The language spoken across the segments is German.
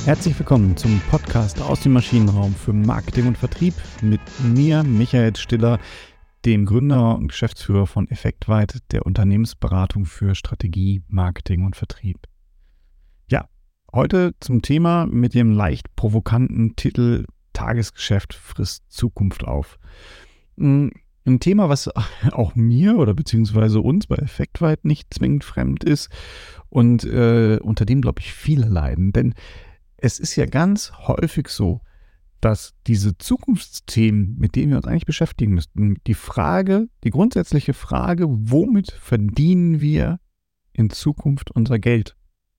Herzlich willkommen zum Podcast aus dem Maschinenraum für Marketing und Vertrieb mit mir, Michael Stiller, dem Gründer und Geschäftsführer von Effektweit, der Unternehmensberatung für Strategie, Marketing und Vertrieb. Ja, heute zum Thema mit dem leicht provokanten Titel Tagesgeschäft frisst Zukunft auf. Ein Thema, was auch mir oder beziehungsweise uns bei Effektweit nicht zwingend fremd ist und unter dem, glaube ich, viele leiden. Denn es ist ja ganz häufig so, dass diese Zukunftsthemen, mit denen wir uns eigentlich beschäftigen müssten, die grundsätzliche Frage, womit verdienen wir in Zukunft unser Geld,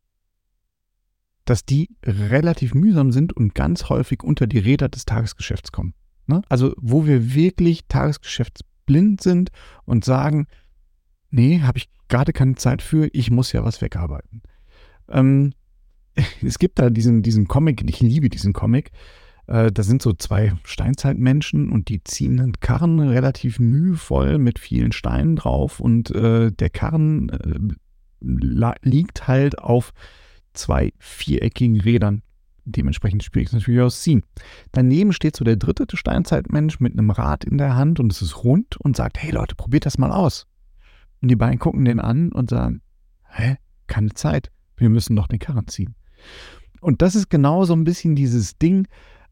dass die relativ mühsam sind und ganz häufig unter die Räder des Tagesgeschäfts kommen. Ne? Also wo wir wirklich tagesgeschäftsblind sind und sagen, nee, habe ich gerade keine Zeit für, ich muss ja was wegarbeiten. Es gibt da diesen Comic, ich liebe diesen Comic, da sind so zwei Steinzeitmenschen und die ziehen einen Karren relativ mühevoll mit vielen Steinen drauf und der Karren liegt halt auf zwei viereckigen Rädern. Dementsprechend spielt es natürlich aus ziehen. Daneben steht so der dritte Steinzeitmensch mit einem Rad in der Hand und es ist rund und sagt, hey Leute, probiert das mal aus. Und die beiden gucken den an und sagen, keine Zeit, wir müssen doch den Karren ziehen. Und das ist genau so ein bisschen dieses Ding,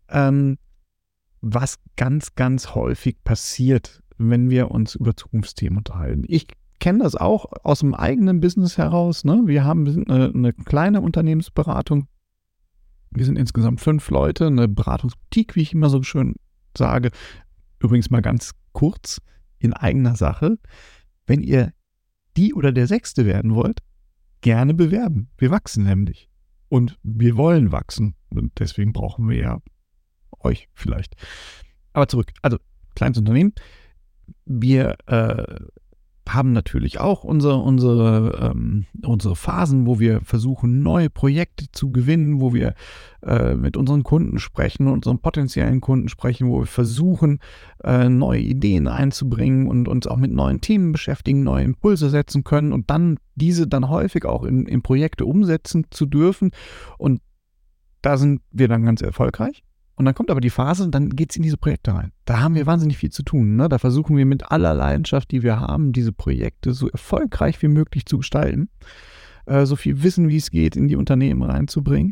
was ganz, ganz häufig passiert, wenn wir uns über Zukunftsthemen unterhalten. Ich kenne das auch aus dem eigenen Business heraus. Ne? Wir sind eine kleine Unternehmensberatung. Wir sind insgesamt 5 Leute, eine Beratungsboutique, wie ich immer so schön sage. Übrigens mal ganz kurz in eigener Sache. Wenn ihr die oder der Sechste werden wollt, gerne bewerben. Wir wachsen nämlich. Und wir wollen wachsen. Und deswegen brauchen wir ja euch vielleicht. Aber zurück. Also, kleines Unternehmen. Wir haben natürlich auch unsere Phasen, wo wir versuchen, neue Projekte zu gewinnen, wo wir mit unseren Kunden sprechen, unseren potenziellen Kunden sprechen, wo wir versuchen, neue Ideen einzubringen und uns auch mit neuen Themen beschäftigen, neue Impulse setzen können und dann diese dann häufig auch in Projekte umsetzen zu dürfen. Und da sind wir dann ganz erfolgreich. Und dann kommt aber die Phase, dann geht es in diese Projekte rein. Da haben wir wahnsinnig viel zu tun. Ne? Da versuchen wir mit aller Leidenschaft, die wir haben, diese Projekte so erfolgreich wie möglich zu gestalten. So viel Wissen, wie es geht, in die Unternehmen reinzubringen.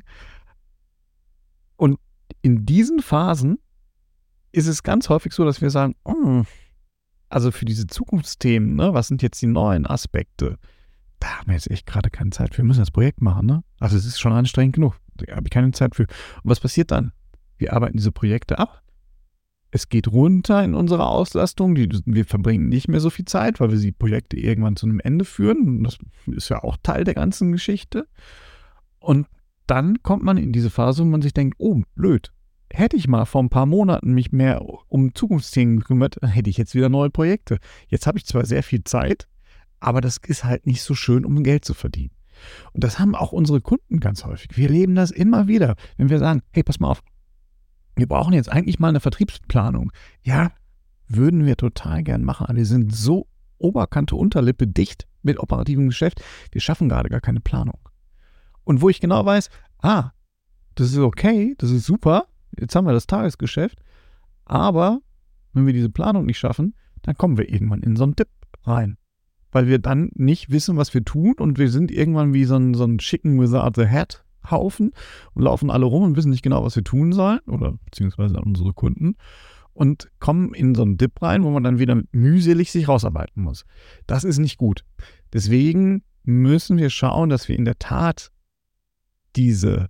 Und in diesen Phasen ist es ganz häufig so, dass wir sagen, also für diese Zukunftsthemen, ne, was sind jetzt die neuen Aspekte? Da haben wir jetzt echt gerade keine Zeit für. Wir müssen das Projekt machen. Ne? Also es ist schon anstrengend genug. Da habe ich keine Zeit für. Und was passiert dann? Wir arbeiten diese Projekte ab. Es geht runter in unserer Auslastung. Wir verbringen nicht mehr so viel Zeit, weil wir die Projekte irgendwann zu einem Ende führen. Und das ist ja auch Teil der ganzen Geschichte. Und dann kommt man in diese Phase, wo man sich denkt, oh, blöd. Hätte ich mal vor ein paar Monaten mich mehr um Zukunftsthemen gekümmert, dann hätte ich jetzt wieder neue Projekte. Jetzt habe ich zwar sehr viel Zeit, aber das ist halt nicht so schön, um Geld zu verdienen. Und das haben auch unsere Kunden ganz häufig. Wir erleben das immer wieder, wenn wir sagen, hey, pass mal auf, wir brauchen jetzt eigentlich mal eine Vertriebsplanung. Ja, würden wir total gern machen, aber wir sind so Oberkante, Unterlippe dicht mit operativem Geschäft, wir schaffen gerade gar keine Planung. Und wo ich genau weiß, das ist okay, das ist super, jetzt haben wir das Tagesgeschäft, aber wenn wir diese Planung nicht schaffen, dann kommen wir irgendwann in so einen Dip rein. Weil wir dann nicht wissen, was wir tun und wir sind irgendwann wie so ein Chicken without the head Haufen und laufen alle rum und wissen nicht genau, was wir tun sollen oder beziehungsweise unsere Kunden und kommen in so einen Dip rein, wo man dann wieder mühselig sich rausarbeiten muss. Das ist nicht gut. Deswegen müssen wir schauen, dass wir in der Tat diese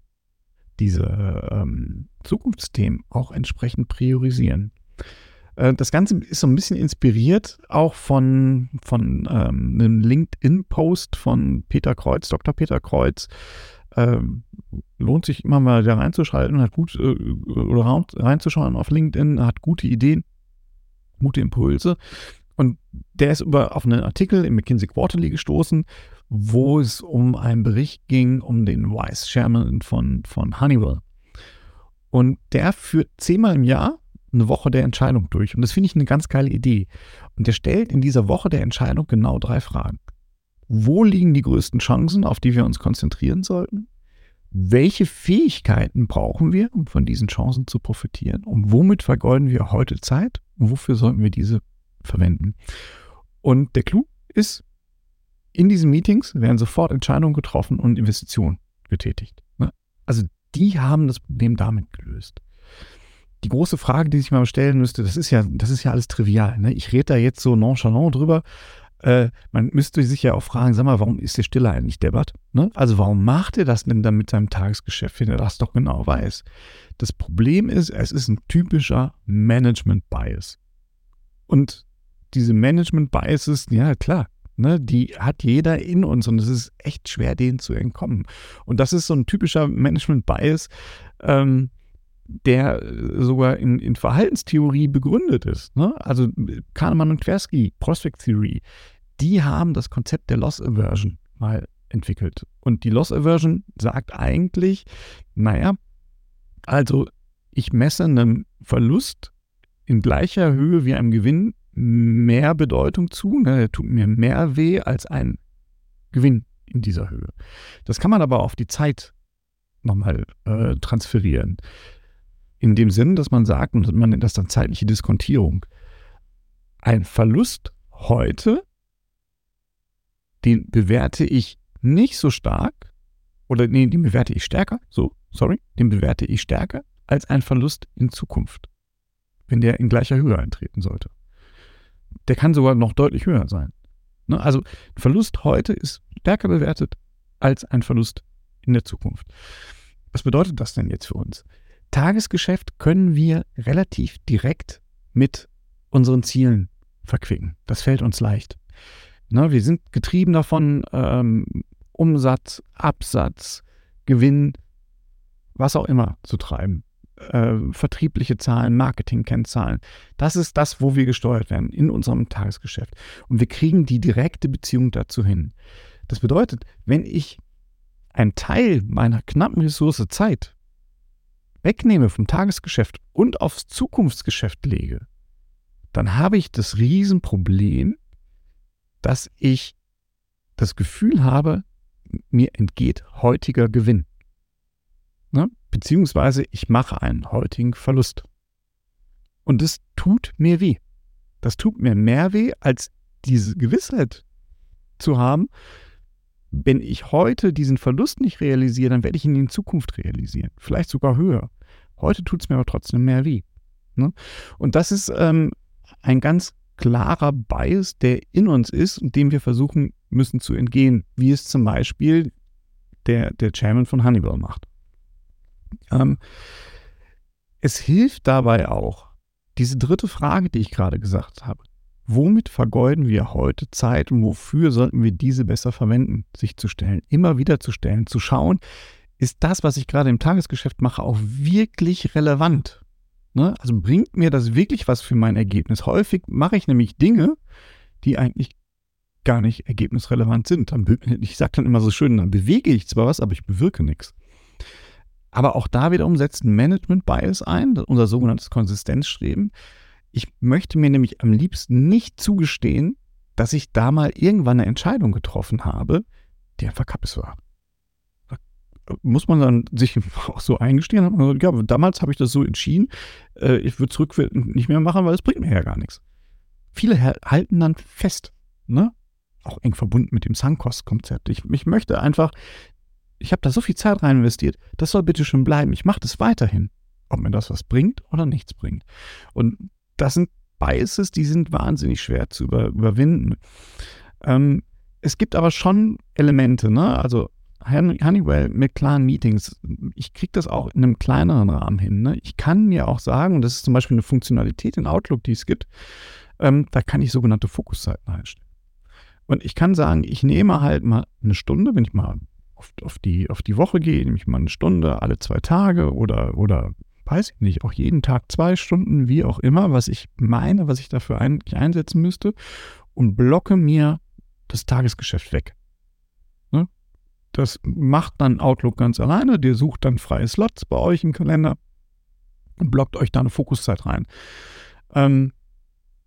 Zukunftsthemen auch entsprechend priorisieren. Das Ganze ist so ein bisschen inspiriert auch von einem LinkedIn-Post von Peter Kreuz, Dr. Peter Kreuz. Lohnt sich immer mal da reinzuschalten, oder reinzuschauen auf LinkedIn, hat gute Ideen, gute Impulse. Und der ist auf einen Artikel im McKinsey Quarterly gestoßen, wo es um einen Bericht ging, um den Vice Chairman von Honeywell. Und der führt 10-mal im Jahr eine Woche der Entscheidung durch. Und das finde ich eine ganz geile Idee. Und der stellt in dieser Woche der Entscheidung genau 3 Fragen. Wo liegen die größten Chancen, auf die wir uns konzentrieren sollten? welche Fähigkeiten brauchen wir, um von diesen Chancen zu profitieren? Und womit vergeuden wir heute Zeit? Und wofür sollten wir diese verwenden? Und der Clou ist, in diesen Meetings werden sofort Entscheidungen getroffen und Investitionen getätigt. Also die haben das Problem damit gelöst. Die große Frage, die sich mal stellen müsste, das ist ja alles trivial. Ne? Ich rede da jetzt so nonchalant drüber. Man müsste sich ja auch fragen, sag mal, warum ist der Stiller eigentlich deppert? Ne? Also warum macht er das denn dann mit seinem Tagesgeschäft, wenn er das doch genau weiß? Das Problem ist, es ist ein typischer Management-Bias. Und diese Management-Biases, ja klar, ne, die hat jeder in uns und es ist echt schwer, denen zu entkommen. Und das ist so ein typischer Management-Bias, der sogar in Verhaltenstheorie begründet ist. Ne? Also Kahneman und Tversky, Prospect Theory, die haben das Konzept der Loss Aversion mal entwickelt. Und die Loss Aversion sagt eigentlich, also ich messe einem Verlust in gleicher Höhe wie einem Gewinn mehr Bedeutung zu, ne? Der tut mir mehr weh als ein Gewinn in dieser Höhe. Das kann man aber auf die Zeit nochmal transferieren. In dem Sinn, dass man sagt, und man nennt das dann zeitliche Diskontierung. Ein Verlust heute, den bewerte ich nicht so stark, den bewerte ich stärker, den bewerte ich stärker als ein Verlust in Zukunft, wenn der in gleicher Höhe eintreten sollte. Der kann sogar noch deutlich höher sein. Ne? Also ein Verlust heute ist stärker bewertet als ein Verlust in der Zukunft. Was bedeutet das denn jetzt für uns? Tagesgeschäft können wir relativ direkt mit unseren Zielen verquicken. Das fällt uns leicht. Ne, wir sind getrieben davon, Umsatz, Absatz, Gewinn, was auch immer zu treiben. Vertriebliche Zahlen, Marketingkennzahlen. Das ist das, wo wir gesteuert werden in unserem Tagesgeschäft. Und wir kriegen die direkte Beziehung dazu hin. Das bedeutet, wenn ich einen Teil meiner knappen Ressource Zeit wegnehme vom Tagesgeschäft und aufs Zukunftsgeschäft lege, dann habe ich das Riesenproblem, dass ich das Gefühl habe, mir entgeht heutiger Gewinn. Ne? Beziehungsweise ich mache einen heutigen Verlust. Und das tut mir weh. Das tut mir mehr weh, als diese Gewissheit zu haben, wenn ich heute diesen Verlust nicht realisiere, dann werde ich ihn in Zukunft realisieren. Vielleicht sogar höher. Heute tut es mir aber trotzdem mehr weh. Ne? Und das ist ein ganz klarer Bias, der in uns ist und dem wir versuchen müssen zu entgehen, wie es zum Beispiel der Chairman von Honeywell macht. Es hilft dabei auch, diese dritte Frage, die ich gerade gesagt habe, womit vergeuden wir heute Zeit und wofür sollten wir diese besser verwenden, sich zu stellen, immer wieder zu stellen, zu schauen, ist das, was ich gerade im Tagesgeschäft mache, auch wirklich relevant? Ne? Also bringt mir das wirklich was für mein Ergebnis? Häufig mache ich nämlich Dinge, die eigentlich gar nicht ergebnisrelevant sind. Ich sage dann immer so schön, dann bewege ich zwar was, aber ich bewirke nichts. Aber auch da wiederum setzt ein Management-Bias ein, unser sogenanntes Konsistenzstreben. Ich möchte mir nämlich am liebsten nicht zugestehen, dass ich da mal irgendwann eine Entscheidung getroffen habe, die einfach Kappes war. Muss man dann sich auch so eingestehen, ja, damals habe ich das so entschieden, ich würde es nicht mehr machen, weil es bringt mir ja gar nichts. Viele halten dann fest, ne? Auch eng verbunden mit dem Sunk-Cost-Konzept. Ich möchte einfach, ich habe da so viel Zeit rein investiert, das soll bitte schon bleiben, ich mache das weiterhin, ob mir das was bringt oder nichts bringt. Und das sind Biases, die sind wahnsinnig schwer zu überwinden. Es gibt aber schon Elemente, ne? Also Honeywell mit klaren Meetings, ich kriege das auch in einem kleineren Rahmen hin. Ne? Ich kann mir auch sagen, und das ist zum Beispiel eine Funktionalität in Outlook, die es gibt, da kann ich sogenannte Fokuszeiten einstellen. Und ich kann sagen, ich nehme halt mal eine Stunde, wenn ich mal auf die Woche gehe, nehme ich mal eine Stunde alle 2 Tage oder weiß ich nicht, auch jeden Tag 2 Stunden, wie auch immer, was ich meine, was ich dafür einsetzen müsste und blocke mir das Tagesgeschäft weg. Ne? Das macht dann Outlook ganz alleine. Der sucht dann freie Slots bei euch im Kalender und blockt euch da eine Fokuszeit rein.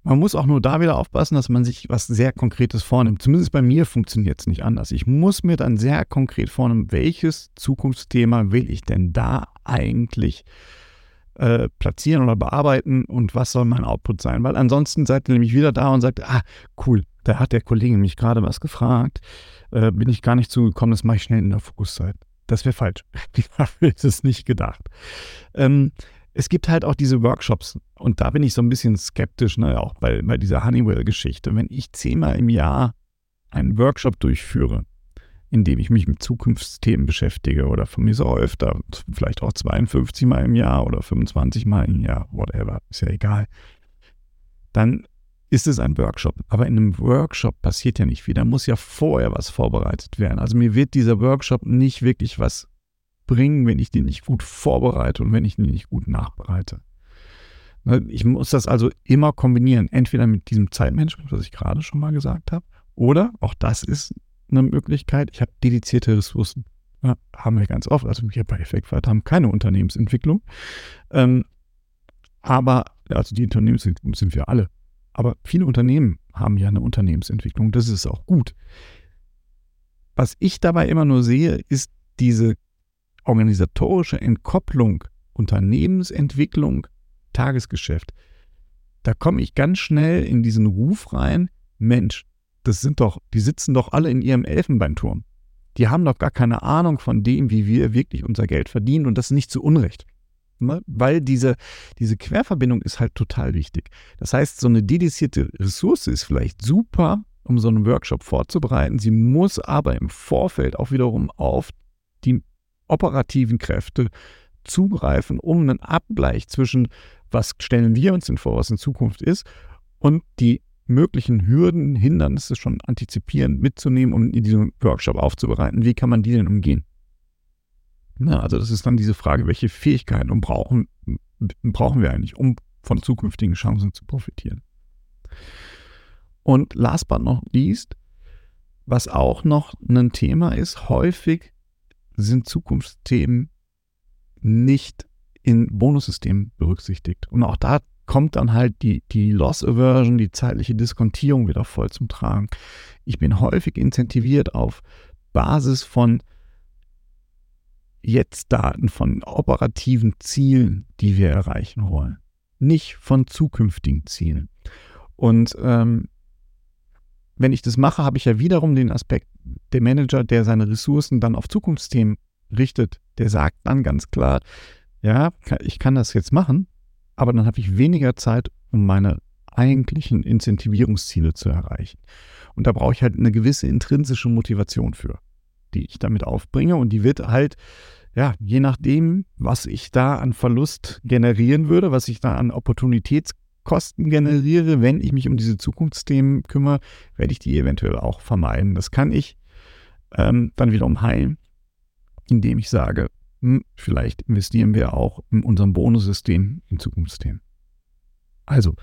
Man muss auch nur da wieder aufpassen, dass man sich was sehr Konkretes vornimmt. Zumindest bei mir funktioniert es nicht anders. Ich muss mir dann sehr konkret vornehmen, welches Zukunftsthema will ich denn da eigentlich platzieren oder bearbeiten und was soll mein Output sein. Weil ansonsten seid ihr nämlich wieder da und sagt, cool, da hat der Kollege mich gerade was gefragt, bin ich gar nicht zugekommen, das mache ich schnell in der Fokuszeit. Das wäre falsch. Dafür ist es nicht gedacht. Es gibt halt auch diese Workshops und da bin ich so ein bisschen skeptisch, ne, auch bei dieser Honeywell-Geschichte. Wenn ich 10-mal im Jahr einen Workshop durchführe, in dem ich mich mit Zukunftsthemen beschäftige oder von mir so öfter, vielleicht auch 52 Mal im Jahr oder 25 Mal im Jahr, whatever, ist ja egal, dann ist es ein Workshop. Aber in einem Workshop passiert ja nicht viel. Da muss ja vorher was vorbereitet werden. Also mir wird dieser Workshop nicht wirklich was bringen, wenn ich den nicht gut vorbereite und wenn ich den nicht gut nachbereite. Ich muss das also immer kombinieren. Entweder mit diesem Zeitmanagement, was ich gerade schon mal gesagt habe, oder, auch das ist eine Möglichkeit, ich habe dedizierte Ressourcen. Ja, haben wir ganz oft. Also wir bei Effektweit haben keine Unternehmensentwicklung. Aber, also die Unternehmensentwicklung sind wir alle. Aber viele Unternehmen haben ja eine Unternehmensentwicklung. Das ist auch gut. Was ich dabei immer nur sehe, ist diese organisatorische Entkopplung, Unternehmensentwicklung, Tagesgeschäft. Da komme ich ganz schnell in diesen Ruf rein, Mensch, die sitzen doch alle in ihrem Elfenbeinturm. Die haben doch gar keine Ahnung von dem, wie wir wirklich unser Geld verdienen und das nicht zu Unrecht. Weil diese Querverbindung ist halt total wichtig. Das heißt, so eine dedizierte Ressource ist vielleicht super, um so einen Workshop vorzubereiten. Sie muss aber im Vorfeld auch wiederum auf die operativen Kräfte zugreifen, um einen Abgleich zwischen, was stellen wir uns denn vor, was in Zukunft ist, und die möglichen Hürden, Hindernisse schon antizipieren, mitzunehmen, um in diesem Workshop aufzubereiten. Wie kann man die denn umgehen? Also das ist dann diese Frage, welche Fähigkeiten brauchen wir eigentlich, um von zukünftigen Chancen zu profitieren. Und last but not least, was auch noch ein Thema ist, häufig sind Zukunftsthemen nicht in Bonussystemen berücksichtigt. Und auch da kommt dann halt die Loss Aversion, die zeitliche Diskontierung wieder voll zum Tragen. Ich bin häufig incentiviert auf Basis von Jetzt-Daten, von operativen Zielen, die wir erreichen wollen, nicht von zukünftigen Zielen. Und wenn ich das mache, habe ich ja wiederum den Aspekt, der Manager, der seine Ressourcen dann auf Zukunftsthemen richtet, der sagt dann ganz klar, ja, ich kann das jetzt machen, aber dann habe ich weniger Zeit, um meine eigentlichen Incentivierungsziele zu erreichen. Und da brauche ich halt eine gewisse intrinsische Motivation für, die ich damit aufbringe. Und die wird halt, ja, je nachdem, was ich da an Verlust generieren würde, was ich da an Opportunitätskosten generiere, wenn ich mich um diese Zukunftsthemen kümmere, werde ich die eventuell auch vermeiden. Das kann ich dann wiederum heilen, indem ich sage, vielleicht investieren wir auch in unserem Bonussystem in Zukunftsthemen. Also,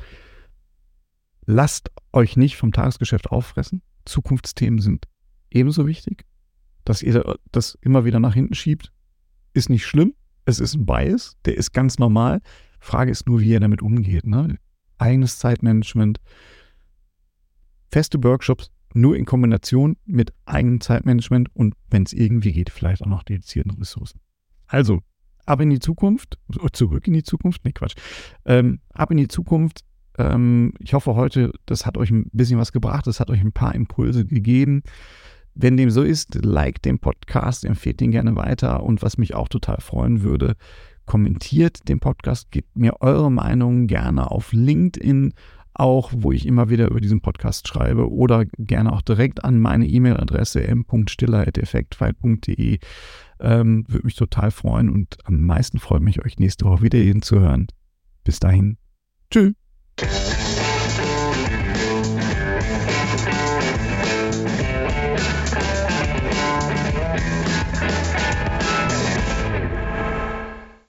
lasst euch nicht vom Tagesgeschäft auffressen. Zukunftsthemen sind ebenso wichtig. Dass ihr das immer wieder nach hinten schiebt, ist nicht schlimm. Es ist ein Bias, der ist ganz normal. Frage ist nur, wie ihr damit umgeht. Ne? Eigenes Zeitmanagement, feste Workshops, nur in Kombination mit eigenem Zeitmanagement und wenn es irgendwie geht, vielleicht auch noch dedizierten Ressourcen. Also, ab in die Zukunft, zurück in die Zukunft, nee, Quatsch, ab in die Zukunft. Ich hoffe heute, das hat euch ein bisschen was gebracht, das hat euch ein paar Impulse gegeben. Wenn dem so ist, liked den Podcast, empfehlt ihn gerne weiter und was mich auch total freuen würde, kommentiert den Podcast, gebt mir eure Meinung gerne auf LinkedIn, auch wo ich immer wieder über diesen Podcast schreibe oder gerne auch direkt an meine E-Mail-Adresse m.stiller@effektweit.de. Würde mich total freuen und am meisten freut mich, euch nächste Woche wieder zu hören. Bis dahin. Tschüss.